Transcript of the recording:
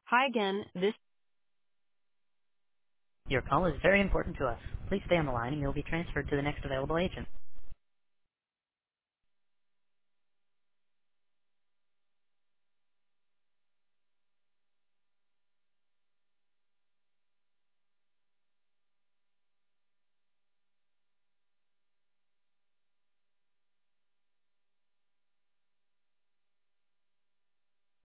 Hi again, this Your call is very important to us. Please stay on the line and you'll be transferred to the next available agent.